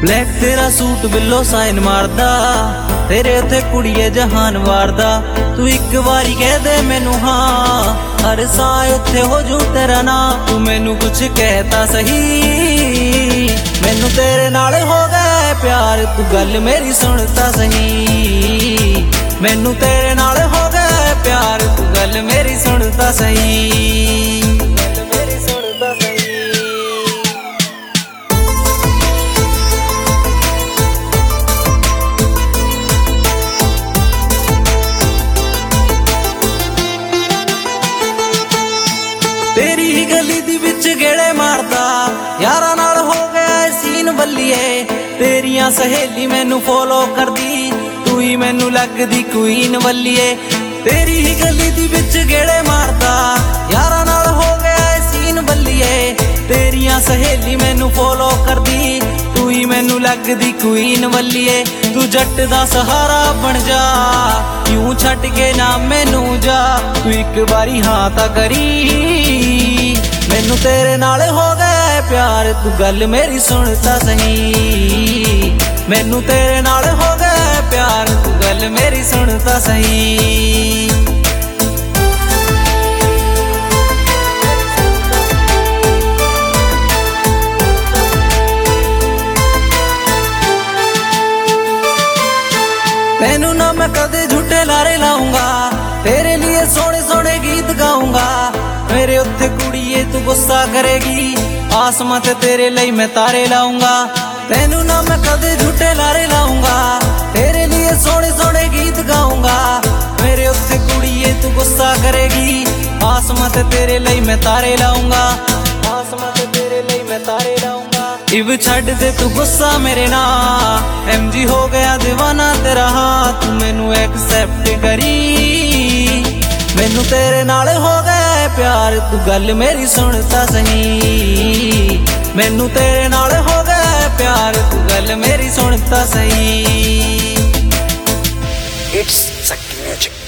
Black तेरा suit बिल्लो sign मारदा, तेरे उत्ते कुड़िए जहान वारदा। तू एक बारी कह दे मैनू हाँ, हर साल उत्थे हो जू तेरा ना। तू मैनू कुछ कहता सही, मैनू तेरे नाल हो गए प्यार। तू गल मेरी सुनता सही, मैनू तेरे नाल हो गए प्यार। तू गल मेरी सुनता सही। तेरी ही गली दी विच गेड़े मारदा, यारां नाल हो गया सीन बल्लिए। तेरियां सहेली मैनू फॉलो करदी, तू ही मैनू लगदी क्वीन बल्लिए। तेरी ही गली दी विच गेड़े मारदा, यारां नाल हो गया सीन बल्लिए। तेरियां सहेली मैनू फॉलो करदी, तू ही मैनू लगदी क्वीन बल्लिए। तू जट दा सहारा बन जा, यूं छट के ना मैनू जा। तू एक बारी हाँ तां करी, मैनू तेरे नाल हो गए प्यार। तू गल मेरी सुनता सही, मैनू तेरे नाल हो गए प्यार। तू गल मेरी सुनता सही। तेनू ना मैं कदे झूठे लारे लाऊंगा, तेरे लिए सोने सोने गीत गाऊंगा। मेरे उत्थे कुड़िए तू गुस्सा करेगी, आसमां ते तेरे लिए मैं तारे लाऊंगा। तेनू ना मैं कदे झूठे लारे लाऊंगा, तेरे लिए सोने सोने गीत गाऊंगा। मेरे उत्थे कुड़िए तू गुस्सा करेगी, आसमां ते तेरे लिए मैं तारे लाऊंगा। आसमां ते तेरे लिए मैं तारे लाऊंगा। इब छड़ दे तू गुस्सा मेरे ना, MG हो गया दीवाना तेरा हाँ। तू मैनू एक्सेप्ट करी, मैनू तेरे नाल हो गए प्यार। तू गल मेरी सुनता सही, मैनू तेरे नाल हो गए प्यार। तू गल मेरी सुनता सही। It's Shakti Music.